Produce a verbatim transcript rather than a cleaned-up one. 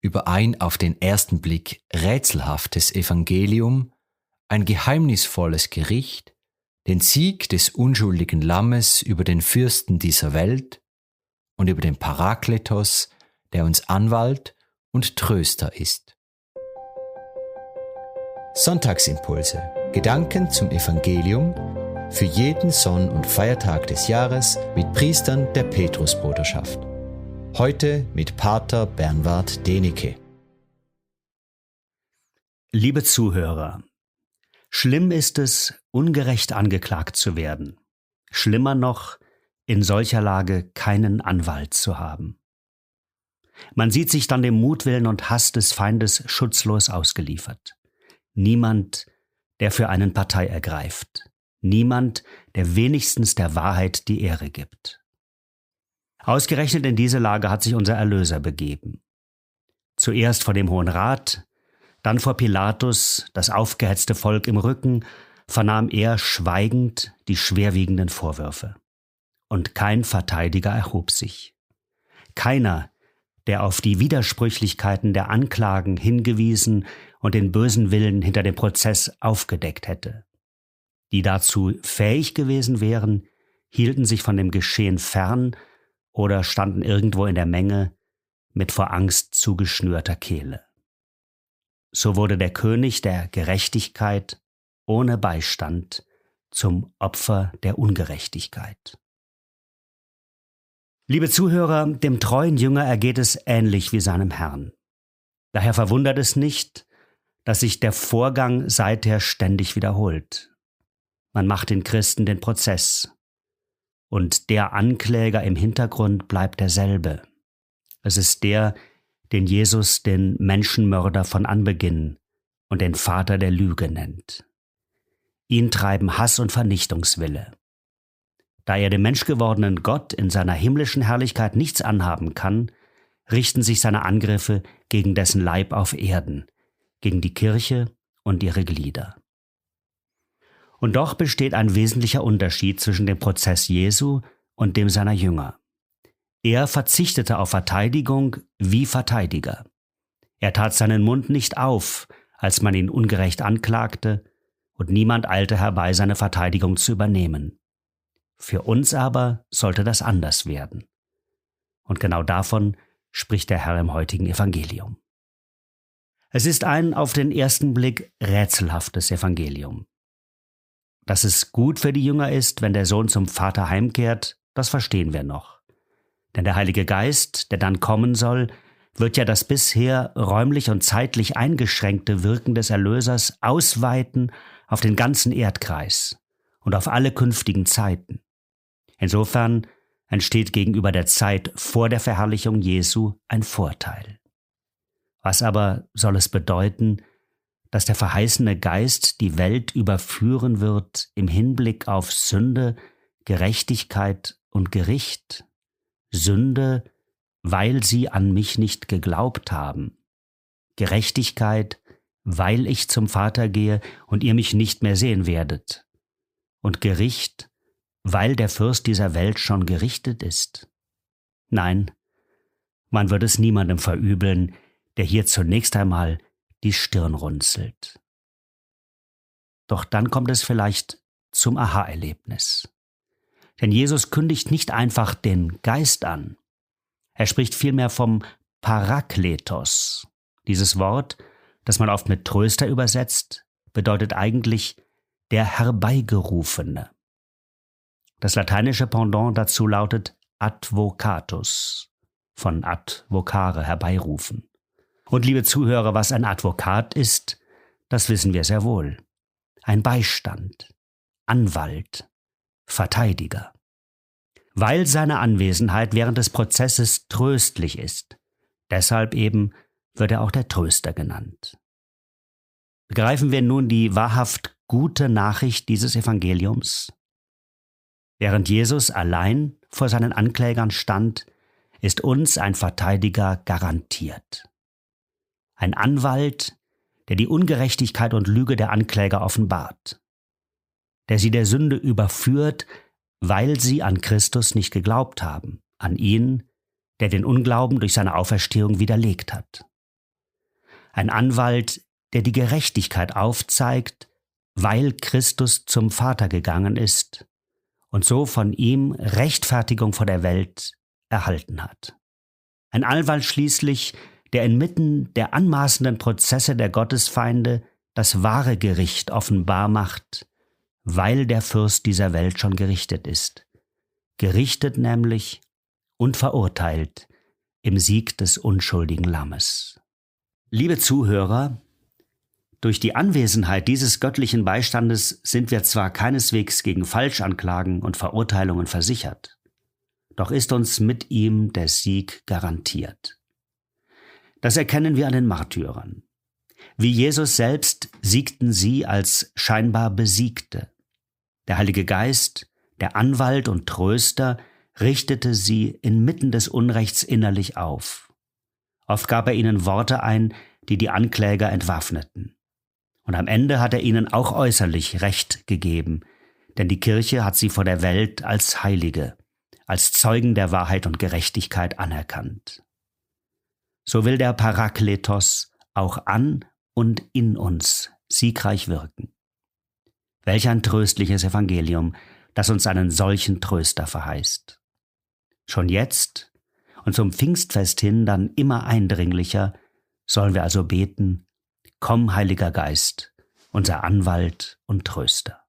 über ein auf den ersten Blick rätselhaftes Evangelium, ein geheimnisvolles Gericht, den Sieg des unschuldigen Lammes über den Fürsten dieser Welt und über den Parakletos, der uns Anwalt und Tröster ist. Sonntagsimpulse, Gedanken zum Evangelium für jeden Sonn- und Feiertag des Jahres mit Priestern der Petrusbruderschaft. Heute mit Pater Bernward Denecke. Liebe Zuhörer, schlimm ist es, ungerecht angeklagt zu werden. Schlimmer noch, in solcher Lage keinen Anwalt zu haben. Man sieht sich dann dem Mutwillen und Hass des Feindes schutzlos ausgeliefert. Niemand, der für einen Partei ergreift. Niemand, der wenigstens der Wahrheit die Ehre gibt. Ausgerechnet in diese Lage hat sich unser Erlöser begeben. Zuerst vor dem Hohen Rat, dann vor Pilatus, das aufgehetzte Volk im Rücken, vernahm er schweigend die schwerwiegenden Vorwürfe. Und kein Verteidiger erhob sich. Keiner, der auf die Widersprüchlichkeiten der Anklagen hingewiesen und den bösen Willen hinter dem Prozess aufgedeckt hätte. Die dazu fähig gewesen wären, hielten sich von dem Geschehen fern oder standen irgendwo in der Menge mit vor Angst zugeschnürter Kehle. So wurde der König der Gerechtigkeit ohne Beistand zum Opfer der Ungerechtigkeit. Liebe Zuhörer, dem treuen Jünger ergeht es ähnlich wie seinem Herrn. Daher verwundert es nicht, dass sich der Vorgang seither ständig wiederholt. Man macht den Christen den Prozess. Und der Ankläger im Hintergrund bleibt derselbe. Es ist der, den Jesus den Menschenmörder von Anbeginn und den Vater der Lüge nennt. Ihn treiben Hass und Vernichtungswille. Da er dem menschgewordenen Gott in seiner himmlischen Herrlichkeit nichts anhaben kann, richten sich seine Angriffe gegen dessen Leib auf Erden, gegen die Kirche und ihre Glieder. Und doch besteht ein wesentlicher Unterschied zwischen dem Prozess Jesu und dem seiner Jünger. Er verzichtete auf Verteidigung wie Verteidiger. Er tat seinen Mund nicht auf, als man ihn ungerecht anklagte, und niemand eilte herbei, seine Verteidigung zu übernehmen. Für uns aber sollte das anders werden. Und genau davon spricht der Herr im heutigen Evangelium. Es ist ein auf den ersten Blick rätselhaftes Evangelium. Dass es gut für die Jünger ist, wenn der Sohn zum Vater heimkehrt, das verstehen wir noch. Denn der Heilige Geist, der dann kommen soll, wird ja das bisher räumlich und zeitlich eingeschränkte Wirken des Erlösers ausweiten auf den ganzen Erdkreis und auf alle künftigen Zeiten. Insofern entsteht gegenüber der Zeit vor der Verherrlichung Jesu ein Vorteil. Was aber soll es bedeuten, dass der verheißene Geist die Welt überführen wird im Hinblick auf Sünde, Gerechtigkeit und Gericht? Sünde, weil sie an mich nicht geglaubt haben. Gerechtigkeit, weil ich zum Vater gehe und ihr mich nicht mehr sehen werdet. Und Gericht, weil der Fürst dieser Welt schon gerichtet ist. Nein, man wird es niemandem verübeln, der hier zunächst einmal die Stirn runzelt. Doch dann kommt es vielleicht zum Aha-Erlebnis. Denn Jesus kündigt nicht einfach den Geist an. Er spricht vielmehr vom Parakletos. Dieses Wort, das man oft mit Tröster übersetzt, bedeutet eigentlich der Herbeigerufene. Das lateinische Pendant dazu lautet advocatus, von advocare, herbeirufen. Und liebe Zuhörer, was ein Advokat ist, das wissen wir sehr wohl. Ein Beistand, Anwalt, Verteidiger. Weil seine Anwesenheit während des Prozesses tröstlich ist, deshalb eben wird er auch der Tröster genannt. Begreifen wir nun die wahrhaft gute Nachricht dieses Evangeliums? Während Jesus allein vor seinen Anklägern stand, ist uns ein Verteidiger garantiert. Ein Anwalt, der die Ungerechtigkeit und Lüge der Ankläger offenbart, der sie der Sünde überführt, weil sie an Christus nicht geglaubt haben, an ihn, der den Unglauben durch seine Auferstehung widerlegt hat. Ein Anwalt, der die Gerechtigkeit aufzeigt, weil Christus zum Vater gegangen ist und so von ihm Rechtfertigung vor der Welt erhalten hat. Ein Anwalt schließlich, der inmitten der anmaßenden Prozesse der Gottesfeinde das wahre Gericht offenbar macht, weil der Fürst dieser Welt schon gerichtet ist. Gerichtet nämlich und verurteilt im Sieg des unschuldigen Lammes. Liebe Zuhörer, durch die Anwesenheit dieses göttlichen Beistandes sind wir zwar keineswegs gegen Falschanklagen und Verurteilungen versichert, doch ist uns mit ihm der Sieg garantiert. Das erkennen wir an den Märtyrern. Wie Jesus selbst siegten sie als scheinbar Besiegte. Der Heilige Geist, der Anwalt und Tröster, richtete sie inmitten des Unrechts innerlich auf. Oft gab er ihnen Worte ein, die die Ankläger entwaffneten. Und am Ende hat er ihnen auch äußerlich Recht gegeben, denn die Kirche hat sie vor der Welt als Heilige, als Zeugen der Wahrheit und Gerechtigkeit anerkannt. So will der Parakletos auch an und in uns siegreich wirken. Welch ein tröstliches Evangelium, das uns einen solchen Tröster verheißt. Schon jetzt und zum Pfingstfest hin dann immer eindringlicher sollen wir also beten: Komm, Heiliger Geist, unser Anwalt und Tröster.